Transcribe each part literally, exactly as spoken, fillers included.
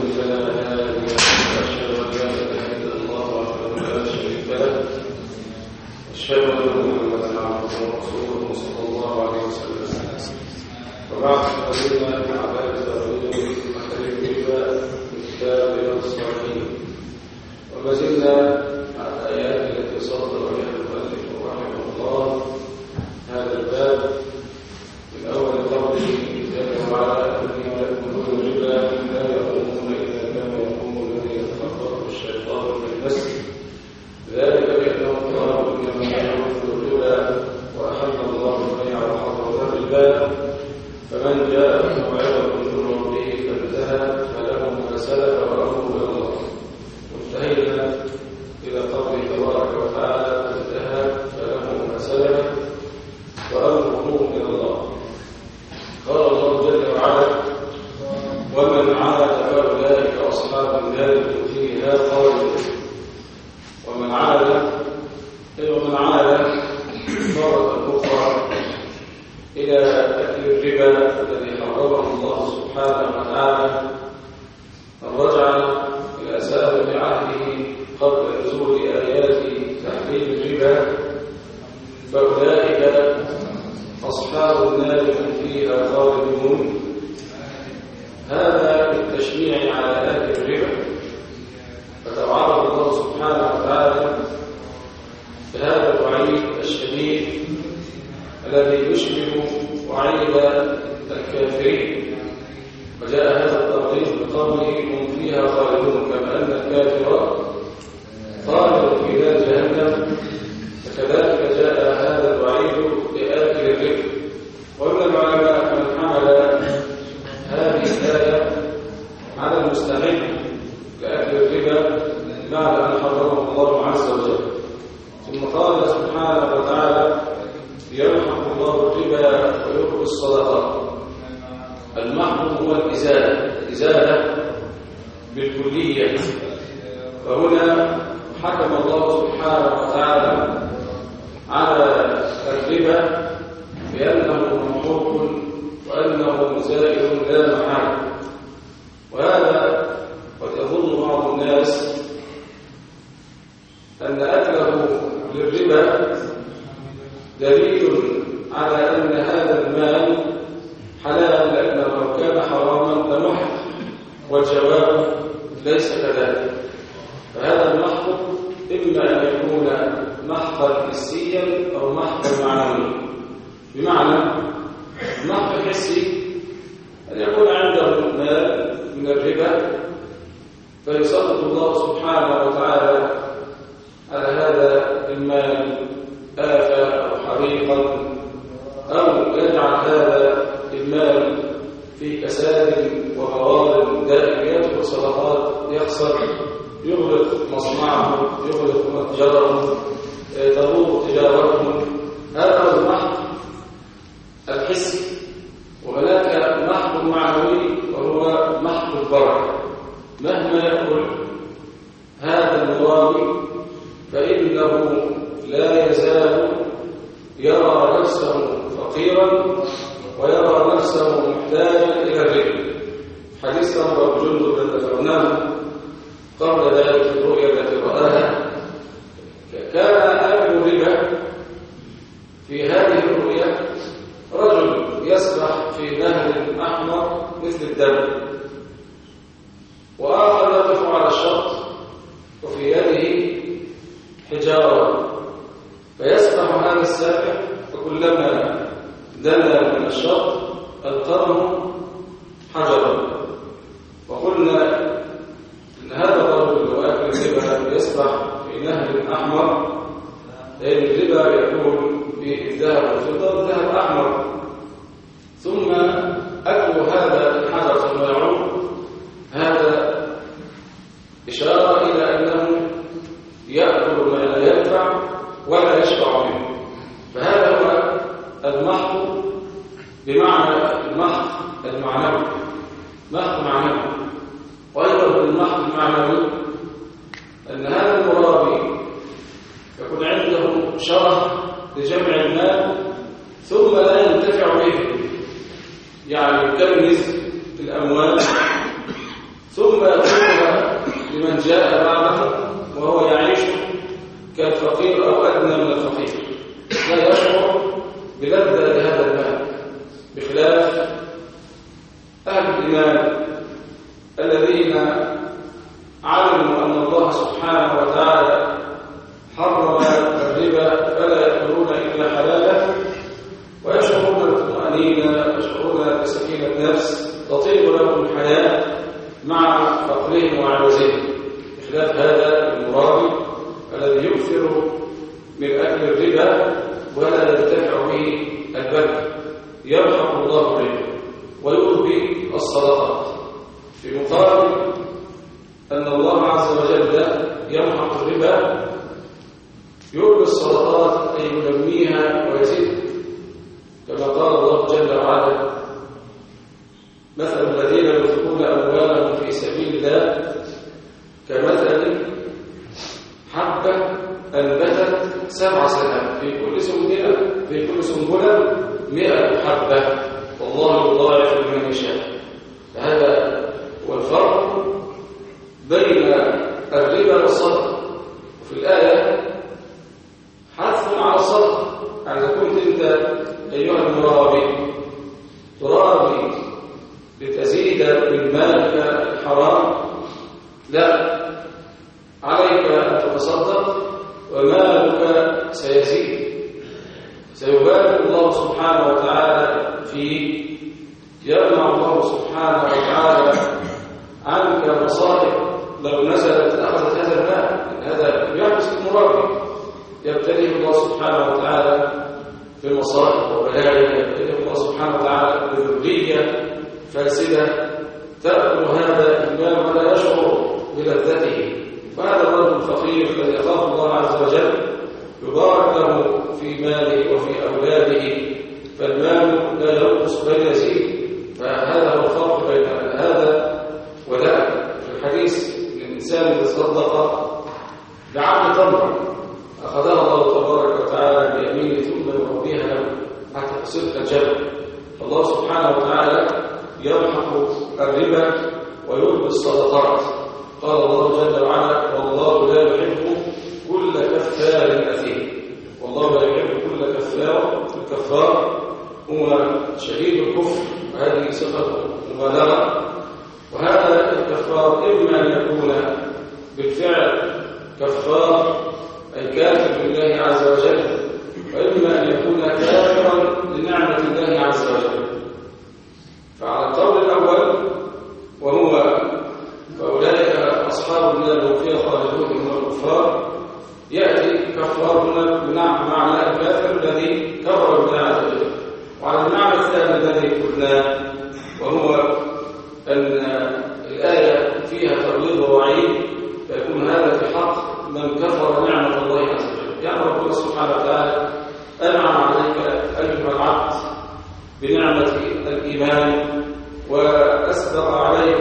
فلا هادي له، وأشهد أن لا إله إلا الله وحده لا شريك له، أشهد أن محمدا عبده ورسوله صلى الله عليه وسلم. وبعد فإن من عبادة الرجل محل الربا من كتاب رياض الصالحين، وما زلنا على الآيات التي صدر بها المؤلف رحمه الله هذا الباب من أول قوله جل وعلا: الذين يأكلون الربا لا يقومون إلا كما يقوم الذي يتخبطه الشيطان من المس، ذلك بأنهم قالوا إنما يعرف الربا وأحل الله البيع وحرم الربا، فمن جاءه موعظة من ربه فانتهى فله ما سلف وأمره إلى الله. وانتهينا إلى قوله تبارك وتعالى: فانتهى فله ما سلف وأمره إلى الله. قال الله جل وعلا: ومن عاد فأولئك أصحاب النار هم فيها خالدون. ومن عاد أي ومن عاد مرة أخرى إلى أكل الربا الذي حرمه الله سبحانه وتعالى، من رجع إلى سابق عهده قبل نزول آيات تحريم الربا فأولئك أصحاب النار هم فيها خالدون. هذا للتشنيع على آكل الربا، فتوعده الله سبحانه وتعالى بهذا الوعيد الشديد الذي يشبه وعيد الكافرين. وجاء هذا الترغيب بقوله هم فيها خالدون، كما أن الكافر خالد في نار جهنم، فكذلك جاء هذا الوعيد لآكل الربا. ومن العلماء من حمل هذه الآية على المستحيل لآكل الربا بعد أن حرمه الله عز وجل. ثم قال سبحانه وتعالى: يمحق الله الربا ويربي الصدقات. المحق هو الإزالة، الإزالة بالكلية. فهنا حكم الله سبحانه وتعالى على الربا بأنه ممحوق وأنه زائل لا محال. وهذا قد يظن بعض الناس أن أكله للربا دليل على أن هذا المال حلال، لأنه لو كان حراما لمحق، والجواب ليس كذلك. فهذا المحق إما أن يكون محقا حسيا أو محقا معنويا. بمعنى المحق الحسي أن يكون عنده مال من الربا فيسلط الله سبحانه وتعالى على هذا المال آفة أو حريقا، أو يجعل هذا المال في كساد وموارد دائريات وصدقات، يخسر، يغلق مصنعه، يغلق متجره، تضور تجارته. هذا هو المحق الحسي. وهناك محق معنوي وهو محق البركة. مهما يأكل هذا المرابي فإنه لا يزال يرى نفسه فقيرا ويرى نفسه محتاجا إلى الربا. حديث أبو جندب الذي ذكرناه قبل ذلك في الرؤيا التي رآها، كان آكل الربا في هذه الرؤيا رجل يسبح في نهر أحمر مثل الدم، وآخر يقف على الشط وفي يده حجارة، فيسبح هذا السابح، فكلما دنا من الشط ألقاه حجرا. وقلنا إن هذا الرجل لو أكل الربا يسبح في نهر أحمر، لأن الربا يكون في الذهب والفضة الذهب أحمر، ثم أكل هذا الحجر ثم يعود، هذا إشارة إلى أنه يأكل ما لا ينفع ولا يشبع منه. فهذا هو المحق بمعنى المحق المعنوي، محق معنوي. وأيضا المحق المعنوي أن هذا المرابي يكون عنده شرف لجمع المال ثم لا ينتفع به، يعني يكنز الأموال ثم يتركها لمن جاء بعده وهو يعيش كالفقير أو أدنى من الفقير، لا يشعر بلذة لهذا المال، بخلاف أهل الإيمان الذين علموا أن الله سبحانه وتعالى حرم الربا فلا يأكلون إلا حلاله، ويشعرون بالطمأنينة، يشعرون بسكينة نفس، تطيب لهم الحياة مع فقرهم وعجزهم، بخلاف هذا المرابي الذي يكثر من أكل الربا ولا يرتفع به البركة، يمحق الله الربا ويربي الصدقات، في مقابل أن الله عز وجل يمحق الربا يربي الصدقات أي ينميها ويزيد، كما قال الله جل وعلا: مثل الذين ينفقون أموالهم في سبيل الله كمثل حبة أنبتت سبع سنوات في كل سنبلة في كل سنبلة مئة حبة والله يضاعف لمن يشاء. فهذا هو الفرق بين الربا والصدقة. وفي الآية حث على الصدقة، إذا كنت أنت أيها المرابي ترابي لتزيد من مالك الحرام، لا، عليك أن تتصدق ومالك سيزيد، سيبارك الله سبحانه وتعالى فيه، يمنع الله سبحانه وتعالى عنك مصائب لو نزلت أخذت هذا المال. هذا يحدث المرابي، يبتليه الله سبحانه وتعالى في المصائب وبلايا، يبتليه الله سبحانه وتعالى بذرية فاسدة تأكل هذا المال ولا يشعر بلذته. وهذا الرجل الفقير الذي يخاف الله عز وجل يبارك له في ماله وفي أولاده، فالمال لا ينقص بل يزيد. فهذا هو الفرق بين هذا وذاك. في الحديث الإنسان إذا تصدق بعمل تمر أخذها الله تبارك وتعالى بيمينه ثم يربيها له حتى تصير كالجبل. فالله سبحانه وتعالى يمحق الربا ويربي الصدقات. قال الله جل وعلا: والله لا يحب كل كفار أثيم. والله لا يحب كل كفار. الكفار هو شديد الكفر، وهذه صفة مبالغة. وهذا الكفار إما أن يكون بالفعل كفار أي كافر بالله عز وجل، وإما أن يكون كافرا لنعمة الله عز وجل. فعلى القول الأول وهو فأولئك أصحاب النار هم فيها خالدون من الكفار، يأتي كفار هنا بمعنى الكافر الذي كفر بالله عز وجل. وعلى المعنى الثاني الذي قلناه وهو أن الآية فيها تغليظ ووعيد، فيكون هذا في حق من كفر نعمة الله عز وجل. يعني ربنا سبحانه وتعالى أنعم عليك أيها العبد بنعمة الإيمان، وأسبق عليك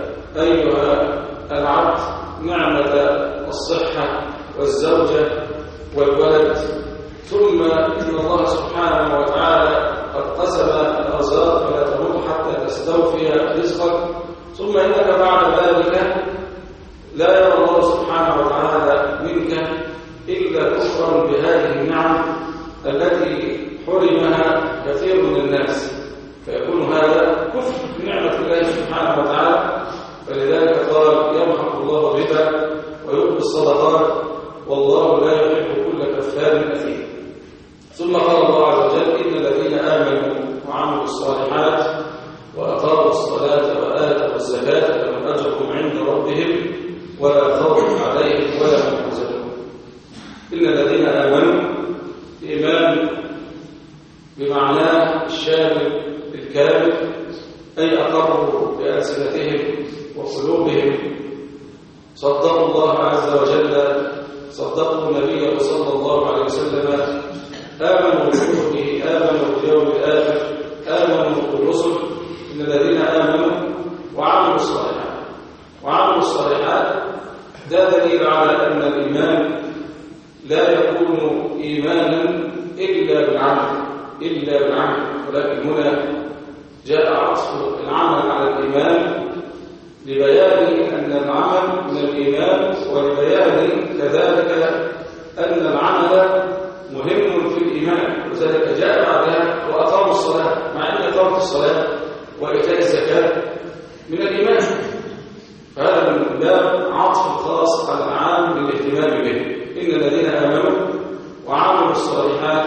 أيها العبد نعمة الصحة والزوجة والولد، ثم إن الله سبحانه وتعالى قد قسم الأرزاق فلا تموت حتى تستوفي رزقك، ثم إنك بعد ذلك لا يرى الله سبحانه وتعالى منك إلا كفرا بهذه النعم التي حرمها كثير من الناس، فيكون هذا كفر بنعمة الله سبحانه وتعالى. فلذلك قال: يمحق الله الربا ويربي الصدقات والله لا يحب كل كفار أثيم. ثم قال الله عز وجل: إن الذين آمنوا وعملوا الصالحات وأقاموا الصلاة وآتوا الزكاة لهم أجرهم عند ربهم ولا خوف عليهم ولا هم يحزنون. إن الذين آمنوا، الإيمان بمعناه الشامل الكامل، أي أقروا بألسنتهم وقلوبهم، صدقوا الله عز وجل، صدقوا النبي صلى الله عليه وسلم، آمنوا بكتبه، آمنوا باليوم الآخر، آمنوا بالرسل. إن الذين آمنوا وعملوا الصالحات. وعملوا الصالحات ده دليل على أن الإيمان لا يكون إيمانا إلا بالعمل إلا بالعمل ولكن هنا جاء عطف العمل على الإيمان لبيان أن العمل من الإيمان، ولبيان كذلك أن العمل مهم في الإيمان، وذلك جاء بعدها وأقاموا الصلاة، مع أن إقامة الصلاة وإيتاء الزكاة من الإيمان، فهذا من باب عطف خاص على العام بالاهتمام به. إن الذين آمنوا وعملوا الصالحات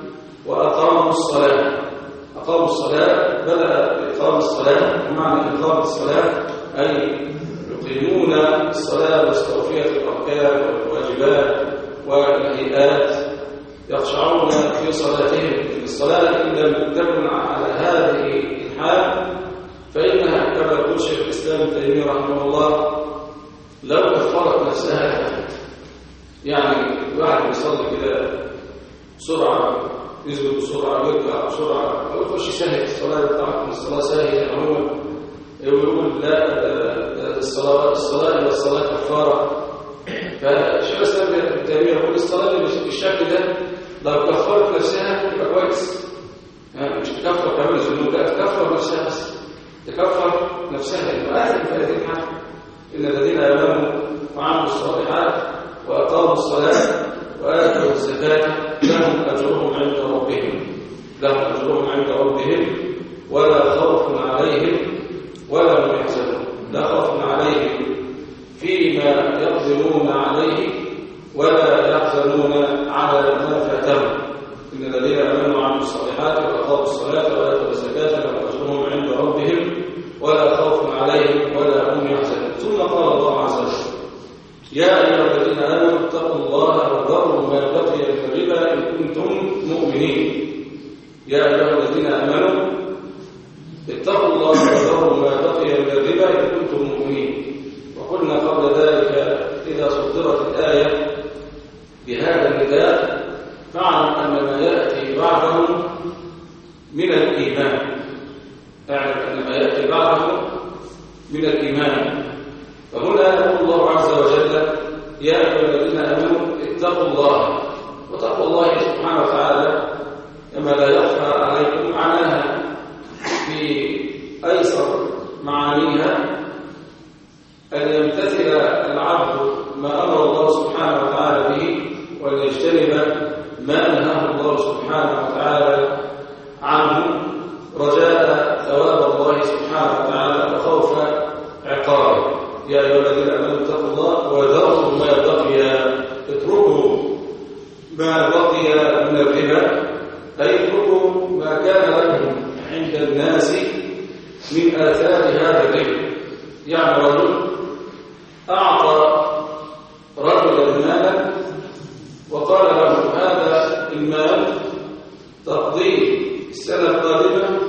وأقاموا الصلاة. أقاموا الصلاة بدأ بإقام الصلاة، ومعنى إقامة الصلاة أي يقيمون الصلاة باستوفية الأركان والواجبات والهيئات، يخشعون في صلاتهم. الصلاة إن لم تكن على هذه الحال فإنها كما يقول شيخ الإسلام ابن تيمية رحمه الله لو كفرت نفسها لكفت. يعني الواحد يصلي كده بسرعة، يسجد بسرعة، يرجع بسرعة، أو يخش سهل الصلاة بتاعته، الصلاة سهلة، هو يقول لا الصلاة الصلاة إلى الصلاة كفارة. فشيخ الإسلام ابن تيمية يقول الصلاة بالشكل ده لو كفرت نفسها يبقى كويس، يعني مش تكفر كمان الذنوب، لا تكفر نفسها بس، تكفر نفسها المؤثر في هذه الحال. إن الذين آمنوا وعملوا الصالحات وأقاموا الصلاة وآتوا الزكاة لهم أجرهم عند ربهم، لهم أجرهم عند ربهم ولا خوف عليهم ولا هم يحزنون. لا خوف عليهم فيما يقدرون عليه ولا يحزنون على ما فاتهم. إن الذين آمنوا وعملوا الصالحات وأقاموا الصلاة وآتوا الزكاة لهم أجرهم عند ربهم ولا خوف عليهم ولا هم يحزنون. ثم قال الله عز وجل: يا أيها الذين آمنوا اتقوا الله وذروا ما بقي من الربا إن كنتم مؤمنين. يا أيها الذين آمنوا اتقوا الله وذروا ما بقي من الربا إن كنتم مؤمنين. وقلنا قبل ذلك إذا صدرت الآية بهذا النداء فاعلم أن ما يأتي بعده من الإيمان، اعلم أن ما يأتي بعده من الإيمان. فهنا يقول الله عز وجل: يا أيها الذين آمنوا اتقوا الله. وتقوى الله سبحانه وتعالى كما لا يخفى عليكم معناها في أيسر معانيها أن يمتثل العبد ما أمر الله سبحانه وتعالى به، وليجتنب ما نهاه الله سبحانه وتعالى عنه، رجاء ثواب الله سبحانه وتعالى وخوف عقابه. يا أيها الذين آمنوا اتقوا الله وذروا ما بقي، اتركوا ما بقي من الربا، أي اتركوا ما كان لكم عند الناس من آثار هذا الربا. يعني رجل أعطى رجلا مالا وقال له: هذا المال تقضيه السنة القادمة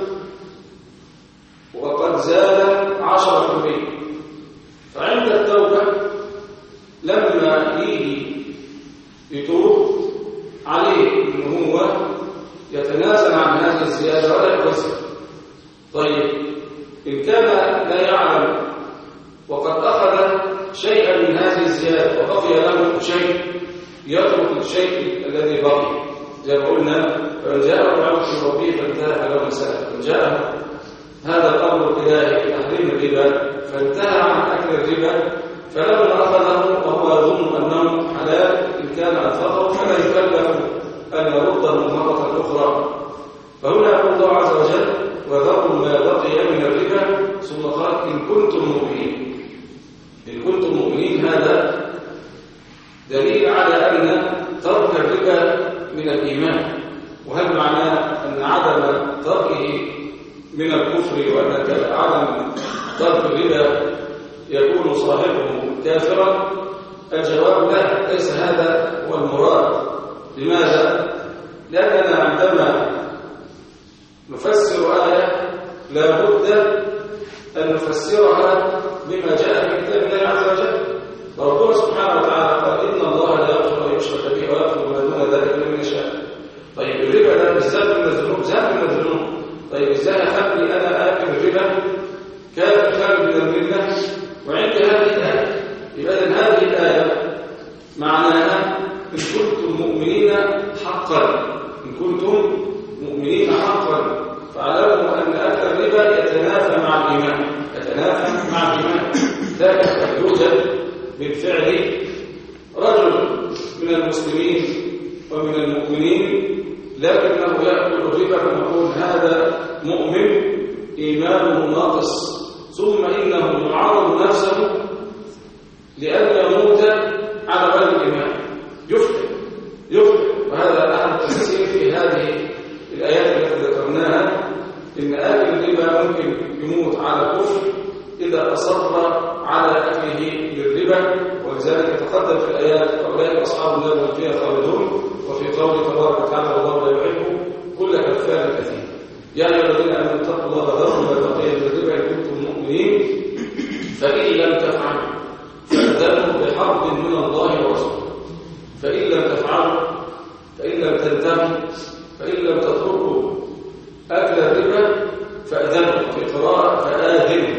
وقد زاد عشرة بالمئة. فعند التوبة لما يجي يتوب عليه إنه هو يتنازل عن هذه الزيادة ولا يكسر. طيب إن كان لا يعلم وقد أخذ شيئا من هذه الزيادة وبقي له شيء، يترك الشيء الذي بقي زي ما قلنا: فإن جاءه عبد من ربه فانتهى فله مسألة. إن جاءه هذا الأمر الإلهي في تحريم الربا فانتهى عن أكل الربا، فلما أخذه وهو يظن أنه حلال إن كان أنفقه فلا يكلف أن يرده مرة أخرى. فهنا يقول الله عز وجل: وذروا ما بقي من الربا، ثم قال: إن كنتم مؤمنين. إن كنتم مؤمنين هذا دليل على أن ترك الربا من الإيمان. وهل معناه أن عدم تركه من الكفر، وأن عدم ترك الربا يكون صاحبه كافرا؟ الجواب لا، ليس هذا هو المراد. لماذا؟ لأننا عندما نفسر آية لا بد أن نفسرها بما جاء في كتاب الله عز وجل. فربنا سبحانه وتعالى قال: إن الله لا يغفر أن يشرك به ويغفر ما دون ذلك لمن يشاء. طيب الربا ده بالذات من الذنوب، ذات من الذنوب. طيب ازاي اخلي انا اكل الربا كان خارج من المله وعندي هذه الايه؟ يبقى هذه الايه معناها: ان كنتم مؤمنين حقا، ان كنتم مؤمنين حقا فاعلموا ان اكل الربا يتنافى مع الايمان، يتنافى مع الايمان. ويأكل الربا فنقول هذا مؤمن إيمانه ناقص، ثم إنه يعرض نفسه لأن يموت على غير الإيمان يفتن يفتن. وهذا أحد التفسير في هذه الآيات التي ذكرناها، إن آكل الربا ممكن يموت على كفر إذا أصر على أكله للربا، ولذلك يتقدم في الآيات أولئك أصحاب النار هم فيها خالدون، وفي قوله تبارك وتعالى والله لا يحب كل كفار أثيم. يا أيها الذين آمنوا اتقوا الله وذروا ما بقي من الربا إن كنتم مؤمنين فإن لم تفعلوا فأذنوا بحرب من الله ورسوله، فإن لم تفعلوا فإن لم تنتهوا فإن لم تتركوا أكل الربا فأذنوا، في قراءة فآذنوا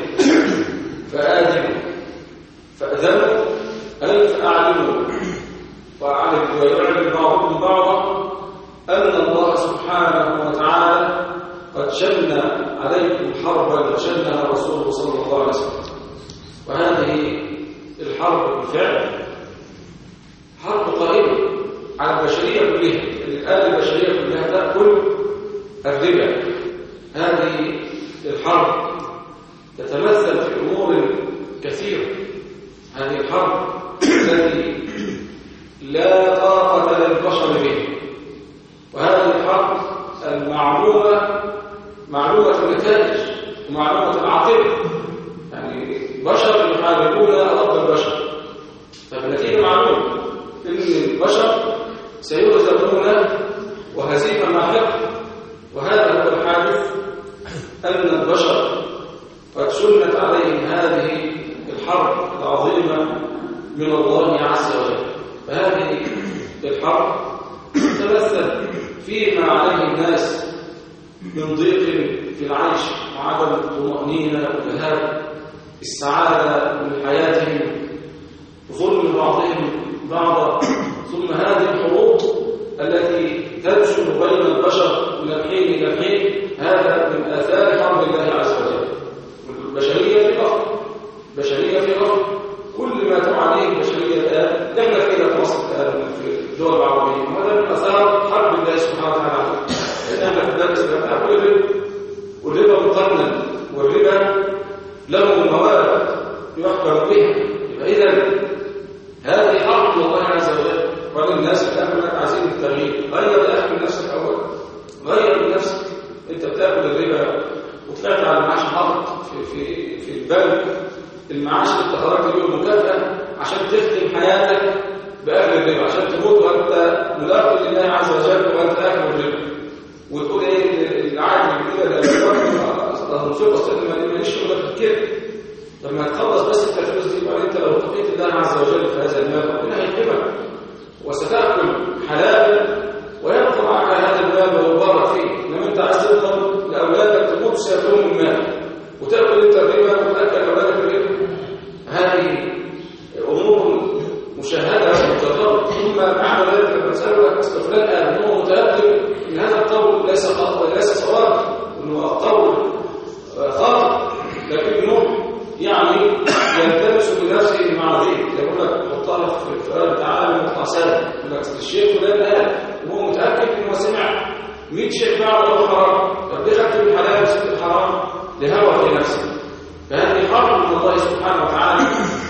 فآذنوا فأذنوا أي فأعلموا وأعلموا ويعلم بعضكم بعضا أن الله سبحانه وتعالى قد شن عليكم حربا شنها رسوله صلى الله عليه وسلم. وهذه الحرب بالفعل حرب قائمة على البشرية كلها، الآن البشرية كلها تأكل الربا. هذه الحرب تتمثل في أمور كثيرة. هذه الحرب التي لا طاقة للبشر به، وهذه الحرب المعلومة معلومة النتائج ومعلومة العاقبة، يعني بشر يحاربون رب البشر، فالنتيجة معلومة إن البشر سيهزمون وهزيمة ماحقة. وهذا هو الحادث، أن البشر قد شنت عليهم هذه الحرب العظيمة من الله عز وجل. فهذه الحرب تتمثل فيما عليه الناس من ضيق في العيش وعدم الطمأنينة وذهاب السعادة من حياتهم وظلم بعضهم بعضا. ثم هذه الحروب التي تنشر بين البشر من الحين إلى الحين، هذا من آثار حرب الله عز وجل. البشرية في غفلة، البشرية في غفلة. كل ما تعانيه البشرية الآن احنا فينا في مصر الآن في الدول العربية، وهذا من آثار حرب الله سبحانه وتعالى. احنا في الدرس نأكل الربا، والربا مقنن، والربا له مواد يحكم بها. إذا هذه حرب الله عز وجل. وقال الناس الآن لك عايزين التغيير، غير يا أخي من نفسك أولا، غير من نفسك. أنت بتاكل الربا وطلعت على معاش حرب في في في البنك، المعاش اللي انت خرجت بيه مكافأة عشان تختم حياتك بأكل الربا، عشان تموت وأنت ملاقي لله عز وجل وأنت آكل الربا، وتقول إيه العادي كده الموسيقى أصلا ماليش شغلك كده. لما تخلص بس انت الفلوس دي، بعدين انت لو اتقيت الله عز وجل في هذا المال ربنا هيكرمك وستأكل حلالا ويبقى معك هذا المال ويبارك فيه. انما انت عايز تفضل لاولادك تموت سيأكلهم المال وتأكل انت الربا وتأكل اولادك الربا. هذه امور مشاهده ومجربه. ثم مع ذلك لما تسالك اصل فلان قال هو متأكد ان هذا القول ليس ليس صواب، انه قول خاطئ، لكنه يعني يلتمس بنفسه المعاذير. يقول لك حطها في القرآن تعالى متعسل، يقول لك الشيخ فلان قال وهو متأكد انه سمع مئة شيخ بعض وهو حرام، طب ليه خدت الحلال وسبت الحرام لهوى في نفسه؟ فهذه حرب من الله سبحانه وتعالى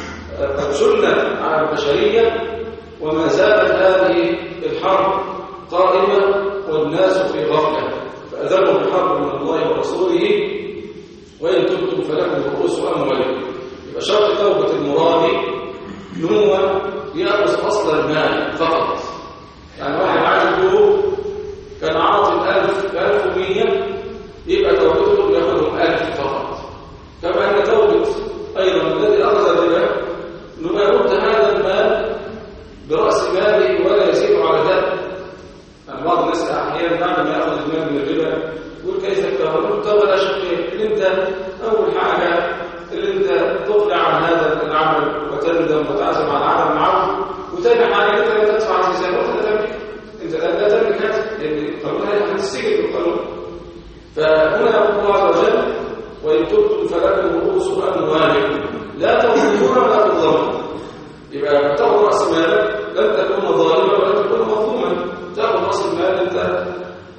قد شنت على البشرية، وما زالت هذه الحرب قائمة والناس في غفلة. فأذنوا بحرب من الله ورسوله وإن تبتم فلكم رؤوس أموالكم. يبقى شرط توبة المرابي إن هو يأخذ أصل المال فقط. يعني واحد عايز يقول كان عاطي ألف ألف ومية، يبقى توبته يأخذهم ألف فقط. كما أن توبة أيضا الذي أخذ الربا إنه يرد هذا المال برأس ماله ولا يزيد على ذلك. يعني بعض الناس أحيانا بعد ما يأخذ المال من الربا يقول كيف التهرب؟ طب لا شك اللي انت اول حاجه اللي انت تقلع عن هذا العمل وتندم وتعزم على عدم العمل، وثاني حاجه انت لا تدفع الجزاء ولا تملك، انت لا تملك هذا لان القانون هذا هتستجد بالقانون. فهنا يقول الله عز وجل وان تبتم فلكم رؤوس اموالكم لا تظلمون ولا تظلمون. يبقى تاخذ راس مالك لن تكون ظالما ولا تكون مظلوما، تاخذ راس المال انت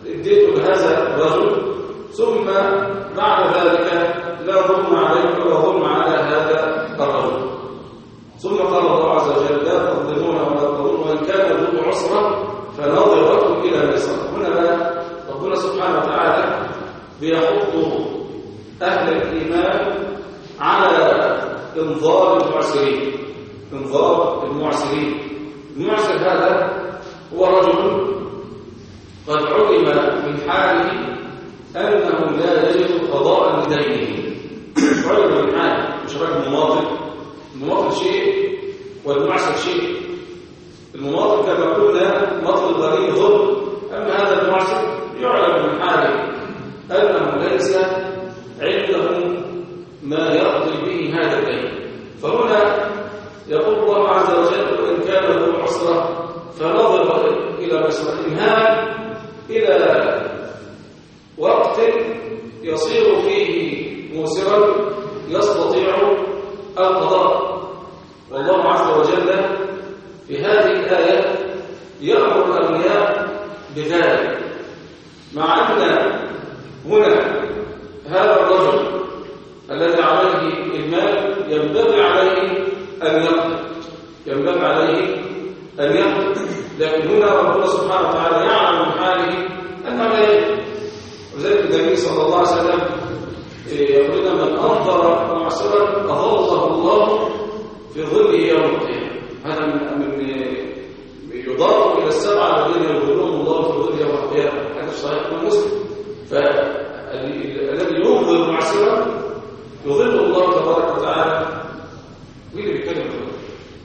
اديته لهذا الرجل ثم بعد ذلك لا ظلم عليك ولا ظلم على هذا الرجل. ثم قال الله عز وجل لا تظلمون ولا تظلمون وإن كان ذو عسرة فنظرة إلى ميسرة. هنا ربنا سبحانه وتعالى بيحض أهل الإيمان على إنظار المعسرين. إنظار المعسرين، المعسر هذا هو رجل قد علم من حاله أنه لا يجد قضاء لدينه. علم من حاله، مش راجل مماطل. المماطل شيء والمعسر شيء. المماطل كما قلنا مطل الغني ظلم، أما هذا المعسر يعلم من حاله أنه ليس عنده ما يقضي به هذا الدين. فهنا يقول الله عز وجل وإن كان ذو عسرة فنظر إلى ميسرة. إنهاء إلى وقت يصير فيه موسرا يستطيع القضاء. والله عز وجل في هذه الآية يأمر الأولياء بذلك، مع أن هنا هذا الرجل الذي عليه المال ينبغي عليه أن يقضي، ينبغي عليه أن يقضي، لكن هنا ربنا سبحانه وتعالى يعلم من حاله أنه لا يقضي. وذلك النبي صلى الله عليه وسلم يقول لنا من أنظر معسرا أظله الله في ظله يوم القيامة. هذا من يضاف إلى السبعة الذين يظلهم الله في ظله يوم القيامة. هذا صحيح من مسلم. فالذي ينظر معسرا يظل الله تبارك وتعالى. مين اللي بيتكلم دلوقتي؟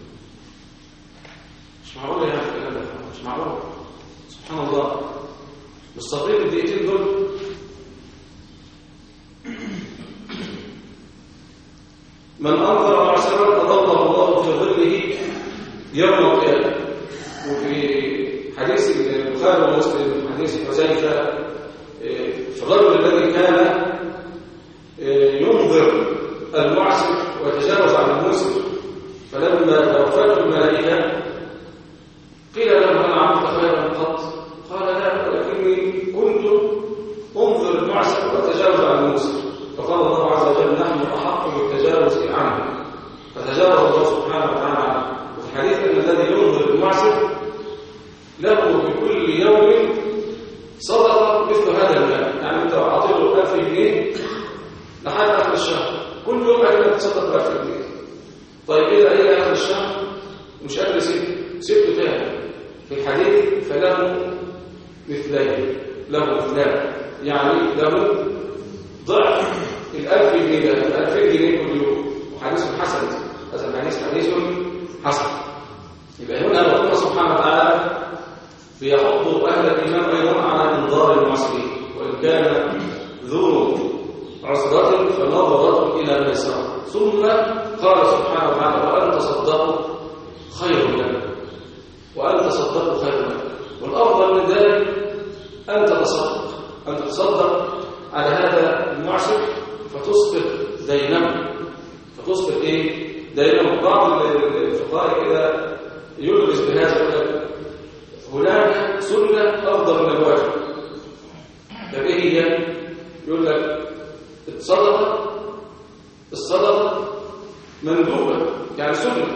مش معقول يا اخي الكلام ده، مش معقول. سبحان الله. مستطيل الدقيقتين دول. من أنظر معسرا أظله الله في ظله يوم القيامة. وفي حديث البخاري ومسلم حديث حذيفة في الرجل الذي كان ينظر المعسر ويتجاوز عن الموسر، فلما توفته الملائكة قيل له هل عملت خيرا قط؟ قال لا، ولكني كنت انظر المعسر واتجاوز عن الموسر. فقال الله عز وجل نحن احق بالتجاوز عنه، فتجاوز الله سبحانه وتعالى عنه. وفي الحديث ان الذي ينظر المعسر له بكل يوم صدقه مثل هذا المال. يعني انت اعطيته ألف جنيه لحد اخر الشهر، كل يوم أنت تصدق بألف جنيه. طيب إذا إلى آخر الشهر مش قادر سبت سبته تاني في الحديث فله مثلين، له مثلان، يعني له ضعف الألف جنيه ده، الألفين جنيه كل يوم. وحديث حسن، هذا الحديث حديث حسن. يبقى هنا ربنا سبحانه وتعالى بيحض أهل الإيمان أيضا على إنظار المعسرين. وإن كان ذو عسرة فنظرة إلى ميسرة. ثم قال سبحانه وتعالى وأن تصدقوا خير لكم، وأن تصدقوا خير لكم. والأفضل من ذلك أن تتصدق، أن تتصدق على هذا المعسر فتصبر دينه، فتصبر إيه؟ دينه. بعض الفقهاء كده يدرس بهذا يقول هناك سنة أفضل من الواجب. طب إيه هي؟ يقول لك الصدقة الصدقة مندوبة يعني سنة،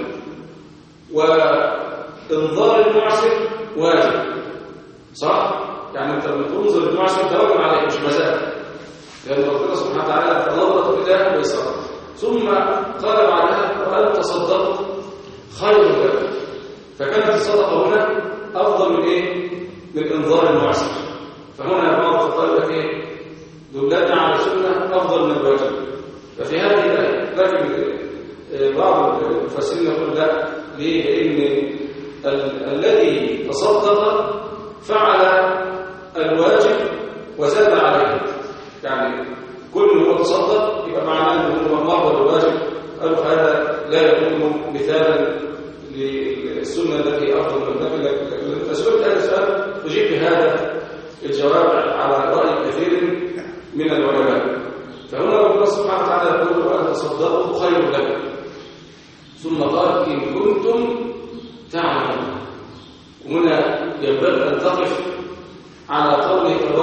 وإنظار المعسر واجب. صح؟ يعني أنت لما تنظر المعسر ده واجب عليك مش مزاج، لأن ربنا سبحانه وتعالى فنظرة إله ويسر. ثم قال بعدها وأن تصدقوا خير لكم. فكانت الصدقة هنا أفضل من إيه؟ من إنظار المعسر. فهنا بعض الفقهاء يقول لك إيه؟ دلالة على سنة أفضل من الواجب. ففي هذه الآية لكن بعض المفسرين يقول لا، ليه؟ لأن ال الذي تصدق فعل الواجب وزاد عليه. يعني كل هو تصدق يبقى معناه أنه هو مرضى الواجب. قالوا فهذا لا يكون مثالا للسنة التي أفضل من النبي. لكن سئلت هذا السؤال أجيب بهذا الجواب على رأي كثير من العلماء. فهنا ربنا سبحانه وتعالى يقول وأن تصدقوا خير لكم. ثم قال إن كنتم تعلمون. وهنا ينبغي أن تقف على قوله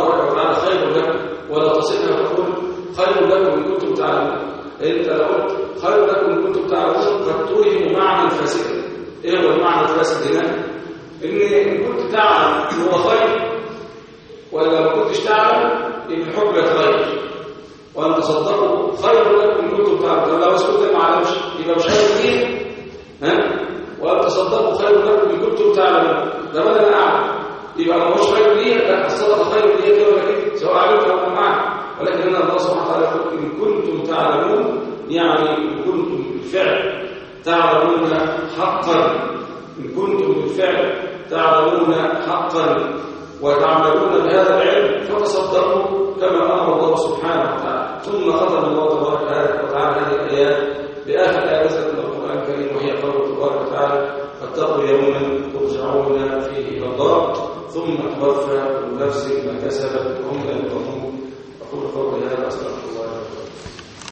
انت لو قلت خير لكم ان كنتم تعلمون قد توهم معنى فاسدا. ايه هو المعنى الفاسد هنا؟ ان ان كنت تعلم هو خير ولا ما كنتش تعلم ان الحكم يتغير، وان تصدقوا خير لكم ان كنتم تعلمون. لو اسكت ما علمش يبقى مش خير ليه؟ ها؟ وان تصدقوا خير لكم ان كنتم تعلمون، ده بدل انا اعلم يبقى ما هوش خير ليه، لا الصدقه خير ليه كده ولا كده سواء علمت او لم اعلم. ولكن ان الله سبحانه وتعالى يقول ان كنتم تعلمون، يعني ان كنتم بالفعل تعلمون حقا، ان كنتم بالفعل تعلمون حقا وتعملون بهذا العلم فتصدقوا كما امر الله سبحانه وتعالى. ثم ختم الله تبارك وتعالى هذه الايات باخر ايه نزلت من القران الكريم، وهي قوله تبارك وتعالى فاتقوا يوما ترجعون فيه الى الله ثم توفى كل نفس ما كسبت وهم لا يظلمون. اقول قولي هذا استغفر الله.